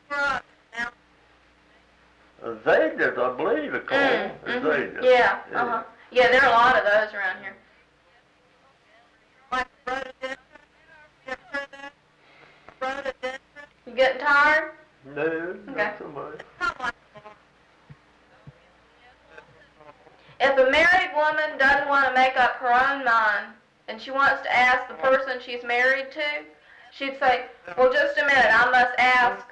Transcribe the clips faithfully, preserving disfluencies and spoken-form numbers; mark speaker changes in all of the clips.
Speaker 1: Azaleas, I believe it's called.
Speaker 2: Mm, mm-hmm.
Speaker 1: Azaleas.
Speaker 2: Yeah, uh-huh. Yeah, there are a lot of those around here.
Speaker 3: Like rhododendron. You ever heard that? Rhododendron.
Speaker 2: You getting tired?
Speaker 1: No,
Speaker 2: Okay.
Speaker 1: not so much.
Speaker 3: Not like
Speaker 2: If a married woman doesn't want to make up her own mind and she wants to ask the person she's married to, she'd say, well, just a minute, I must ask.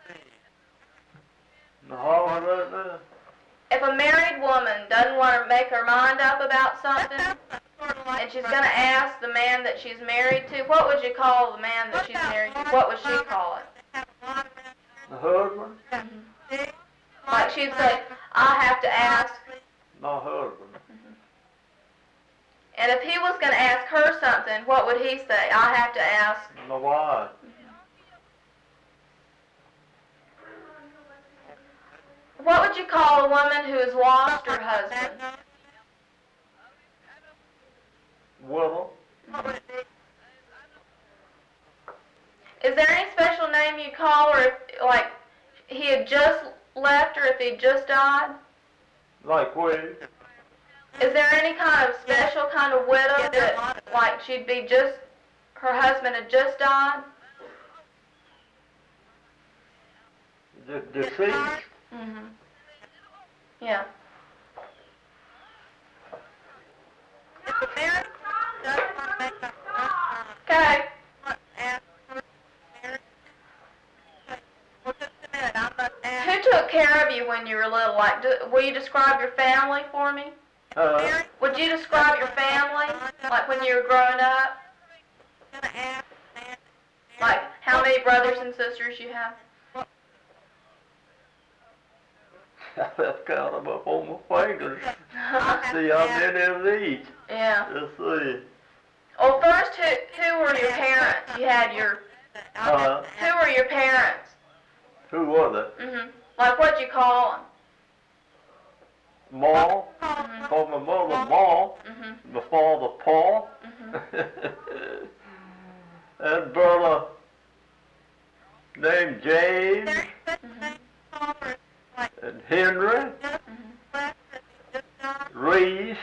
Speaker 1: How about that?
Speaker 2: If a married woman doesn't want to make her mind up about something and she's going to ask the man that she's married to, what would you call the man that she's married to? What would she call it?
Speaker 1: The husband?
Speaker 2: Mm-hmm. Like she'd say, I have to ask.
Speaker 1: My husband.
Speaker 2: And if he was going to ask her something, what would he say? I have to ask.
Speaker 1: My wife.
Speaker 2: What would you call a woman who has lost her husband?
Speaker 1: Widow.
Speaker 2: Is there any special name you call her if, like, he had just left her, if he just died?
Speaker 1: Like we.
Speaker 2: Is there any kind of special kind of widow that, like, she'd be just, her husband had just died?
Speaker 1: De- deceased.
Speaker 2: Mm-hmm. Yeah.
Speaker 3: if a married woman doesn't want to make up her own mind,
Speaker 2: Okay.
Speaker 3: ask her married. Well, just a minute, I must ask.
Speaker 2: Who took care of you when you were little? Like, do, will you describe your family for me?
Speaker 1: Uh,
Speaker 2: Would you describe your family, like when you were growing up?
Speaker 3: Gonna ask man.
Speaker 2: Like how many brothers and sisters you have?
Speaker 1: I've got them up on my fingers. See how many of these.
Speaker 2: Yeah.
Speaker 1: Let's see.
Speaker 2: Well, first, who who were your parents? You had your.
Speaker 1: Uh,
Speaker 2: Who were your parents?
Speaker 1: who was it?
Speaker 2: Mhm. Like what'd you call them?
Speaker 1: Ma.
Speaker 2: Mhm.
Speaker 1: Called my mother Ma.
Speaker 2: Mhm.
Speaker 1: My father Paul.
Speaker 2: Mhm.
Speaker 1: And brother named James.
Speaker 2: Mhm.
Speaker 1: And Henry.
Speaker 2: Mhm.
Speaker 1: Reese.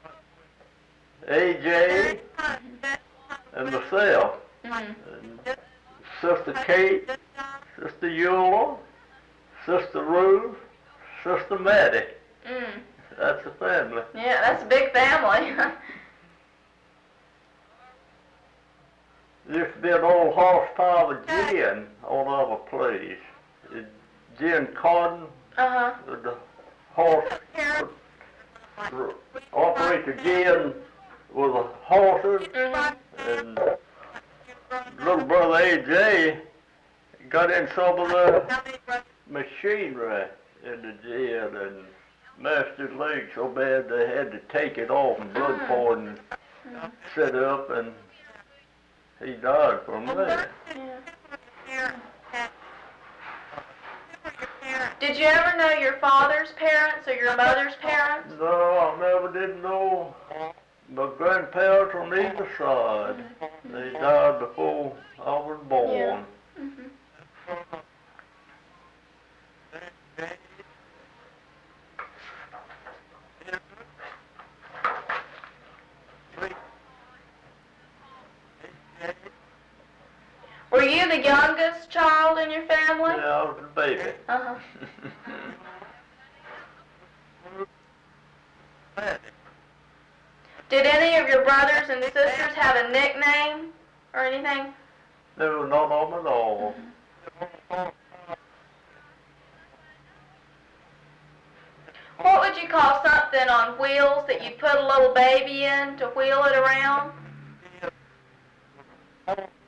Speaker 1: A J. And myself.
Speaker 2: Mhm.
Speaker 1: And Sister Kate. Sister Eula. Sister Ruth. Sister Maddie.
Speaker 2: Mm.
Speaker 1: That's the family.
Speaker 2: Yeah, that's a big family.
Speaker 1: Used to be an old horsepower gin on our place. It- Gin Cotton,
Speaker 2: Uh huh.
Speaker 1: the horse, would operate the gin with the horses,
Speaker 2: Mhm.
Speaker 1: and little brother A J got in some of the machinery in the gin and mashed his leg so bad they had to take it off and blood poured and set up, and he died from that.
Speaker 2: Yeah. Did you ever know your father's parents or your mother's parents?
Speaker 1: No, I never did know my grandparents on either side. They died before I was born.
Speaker 2: Mhm. Were you the youngest child in your family?
Speaker 1: Yeah, I was a baby.
Speaker 2: Uh huh. Did any of your brothers and sisters have a nickname or anything?
Speaker 1: No, not of them at all.
Speaker 2: What would you call something on wheels that you put a little baby in to wheel it around?